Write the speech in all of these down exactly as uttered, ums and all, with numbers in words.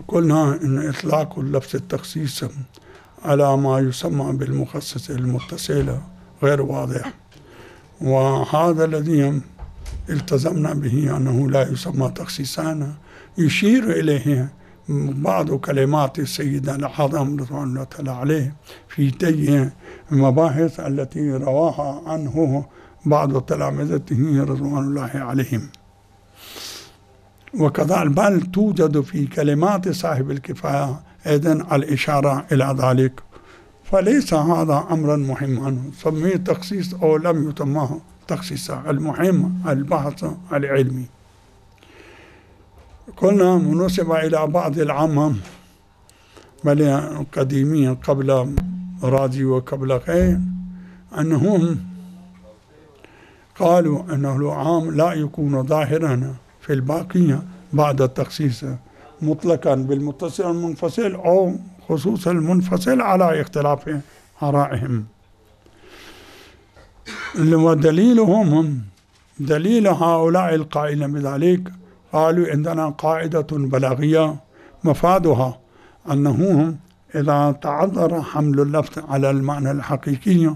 قلنا إن إطلاق اللفظ التخصيص على ما يسمى بالمخصص المتصل غير واضح، وهذا الذي التزمنا به أنه لا يسمى تخصيصا، يشير إليه بعض كلمات سيدنا الأعظم رضوان الله تعالى عليه في تي المباحث التي رواها عنه بعض تلامذته رضوان الله عليهم. وكذلك بل توجد في كلمات صاحب الكفاية أيضا الإشارة إلى ذلك، فليس هذا أمرا مهما سميه تخصيص أو لم يسمه تخصيصا، المهم البحث العلمي. قلنا منسب إلى بعض العامة بل القديمين قبل رازي وقبل غير أنهم قالوا أنه العام لا يكون ظاهرا في الباقية بعد التخصيص مطلقا بالمتصل المنفصل أو خصوص المنفصل على اختلاف آرائهم. ودليلهم دليل هؤلاء القائلين بذلك قالوا عندنا قاعدة بلاغية مفادها أنه إذا تعذر حمل اللفظ على المعنى الحقيقي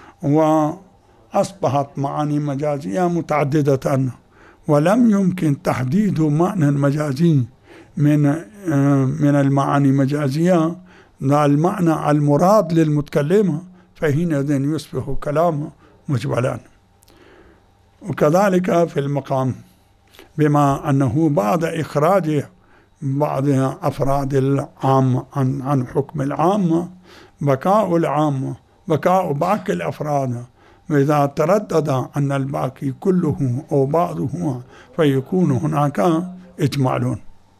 وأصبحت معاني مجازية متعددة ولم يمكن تحديد معنى مجازي من من المعاني المجازية المعنى المراد للمتكلم، فحينئذ يصبح كلام مجملا. وكذلك في المقام بما أنه بعد إخراج بعض أفراد العام عن, عن حكم العام بقاء العام بقاء باقي الأفراد، وإذا تردد أن الباقي كله أو بعضه فيكون هناك إجمال.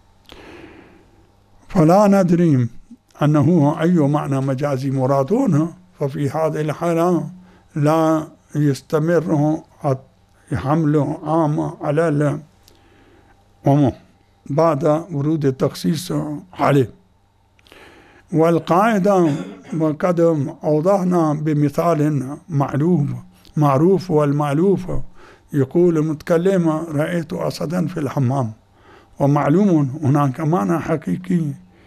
فلا ندري أنه أي معنى مجازي مرادون، ففي هذه الحالة لا يستمر حمل عام على العموم بعد ورود التخصيص عليه. والقاعدة وقد أوضحنا بمثال معروف معروف والمألوف. يقول المتكلم رأيت أسدا في الحمام، ومعلوم هناك معنى حقيقي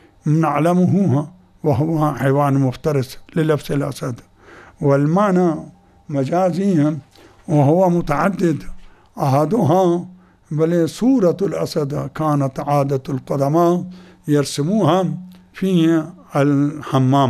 نعلمه وهو حيوان مفترس للبس الأسد، والمعنى مجازي وهو متعدد. أحدها بل صورة الأسد كانت عادة القدماء يرسموها في الحمام.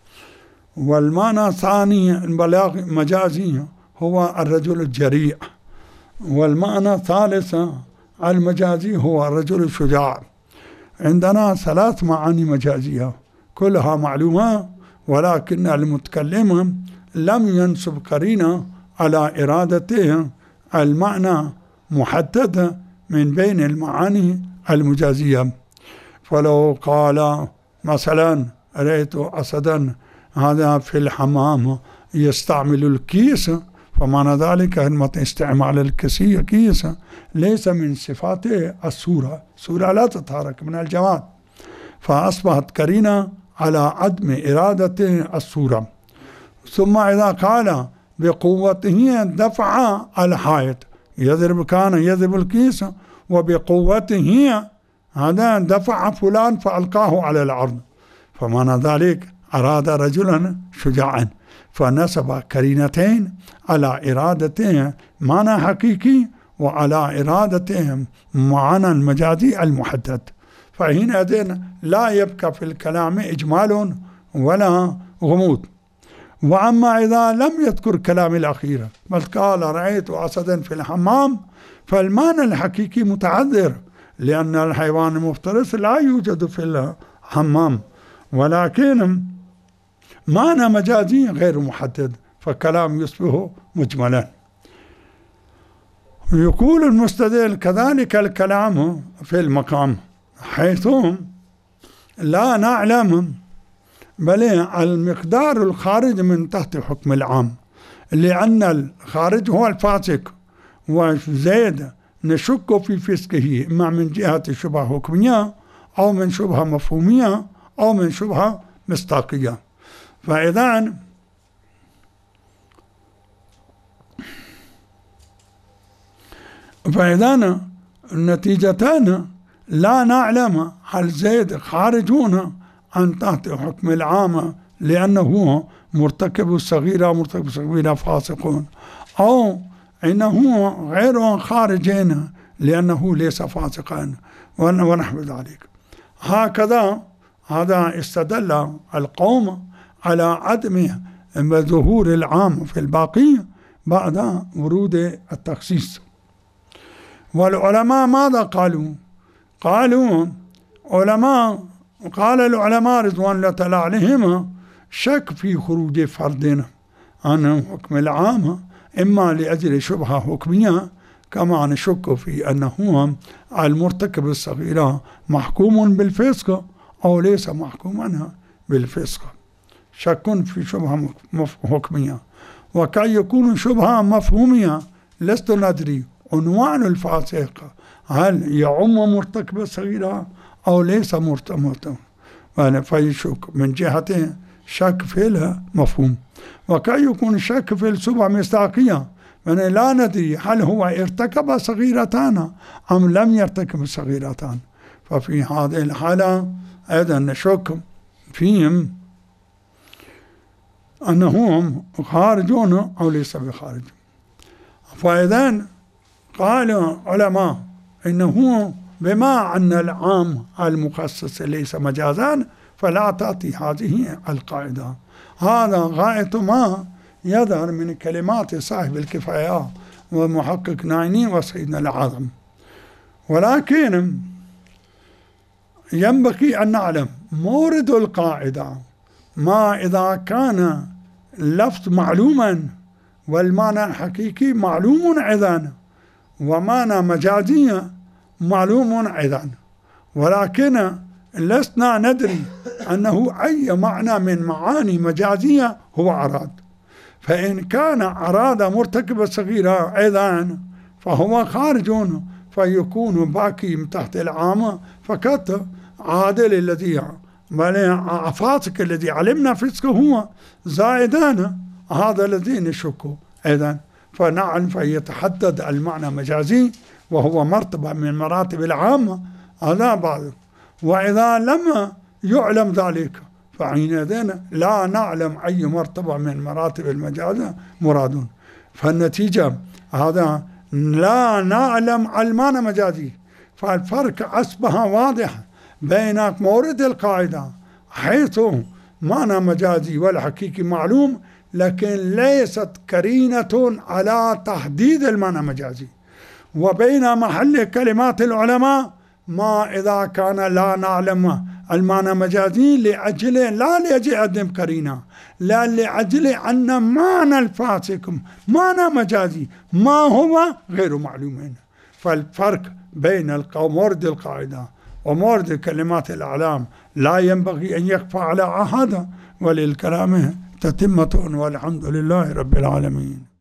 والمعنى الثاني البلاغ مجازي هو الرجل الجريء. والمعنى الثالث المجازي هو الرجل الشجاع. عندنا ثلاث معاني مجازية كلها معلومة، ولكن المتكلم لم ينسب قرينة على إرادته المعنى محدد من بين المعاني المجازية. فلو قال مثلا رأيت أسدا هذا في الحمام يستعمل الكيس، فمعنى ذلك أن استعمال الكيس ليس من صفات الصورة، الصورة لا تتحرك من الجماد، فأصبحت قرينة على عدم إرادة الصورة. ثم إذا قال بقوته دفع الحائط، يضرب كان يضرب الكيس وبقوته هذا دفع فلان فألقاه على الأرض، فمعنى ذلك أراد رجلا شجاعا، فنسب كرينتين على إرادته معنى حقيقي وعلى إرادته معنى مجازي المحدد، فحينئذ لا يبقى في الكلام إجمال ولا غموض. وأما إذا لم يذكر كلام الأخير بل قال رأيت أسدا في الحمام، فالمعنى الحقيقي متعذر، لأن الحيوان المفترس لا يوجد في الحمام، ولكن معنى مجازي غير محدد، فالكلام يصبح مجملا. يقول المستدل كذلك الكلام في المقام، حيث لا نعلم بل المقدار الخارج من تحت حكم العام، لأن الخارج هو الفاسق، وزيد نشك في فسقه إما من جهة شبهة حكمية أو من شبهة مفهومية أو من شبهة مصداقية. فإذا فإذا النتيجتان لا نعلم هل زيد خارجون عن تحت حكم العامة لأنه مرتكب الصغيرة مرتكب الصغيرة فاسقون، أو إنه غير خارجين لأنه ليس فاسقا ونحو ذلك. هكذا هذا استدل القوم على عدم ظهور العام في الباقي بعد ورود التخصيص. والعلماء ماذا قالوا؟ قالوا علماء قال العلماء رضوان الله تعالى عليهم شك في خروج فرد عن حكم العام، إما لأجل شبهة حكمية كما نشك في أنه المرتكب الصغيرة محكوم بالفسق أو ليس محكوما بالفسق، شك في شبهة حكمية. وكي يكون شبهة مفهومية لست ندري عنوان الفاسق هل يعم مرتكب الصغيرة أو ليس مرتكب، فيشك من جهة شك في المفهوم. وكي يكون الشك في الشبهة مصداقية، يعني لا ندري هل هو ارتكب صغيرتان أم لم يرتكب صغيرتان، ففي هذه الحالة أيضا نشك فيهم أنهم خارجون أو ليس بخارج. فإذا قال علماء إنه بما أن العام المخصص ليس مجازا فلا تأتي هذه القاعدة. هذا غاية ما يظهر من كلمات صاحب الكفاية ومحقق نايني وسيدنا العظم. ولكن ينبغي أن نعلم مورد القاعدة ما إذا كان اللفظ معلوما والمعنى الحقيقي معلوم أيضا ومعنى مجازي معلوم أيضا، ولكن لسنا ندري أنه أي معنى من معاني مجازية هو أراد. فإن كان أراد مرتكب الصغيرة أيضا فهو خارج، فيكون باقي تحت العامة فقط عادل الذي فاسق الذي علمنا فسقه هو زائدان هذا الذي نشك أيضا. فنعم فيتحدد المعنى مجازي وهو مرتبة من مراتب العامة هذا بعض. وإذا لم يعلم ذلك فحينئذ لا نعلم أي مرتبة من مراتب المجاز مراد. فالنتيجة هذا لا نعلم المعنى مجازي، فالفرق أصبح واضح بين مورد القاعدة حيث معنى مجازي والحقيقي معلوم، لكن ليست قرينة على تحديد المعنى مجازي، وبين محل كلمات العلماء ما إذا كان لا نعلم المعنى مجازي لأجل لا لأجل عدم قرينة، لا لأجل أن معنى الفاسق معنى مجازي ما هو غير معلوم. فالفرق بين مورد القاعدة ومورد كلمات الأعلام لا ينبغي أن يخفى على أحد، وللكلام تتمة والحمد لله رب العالمين.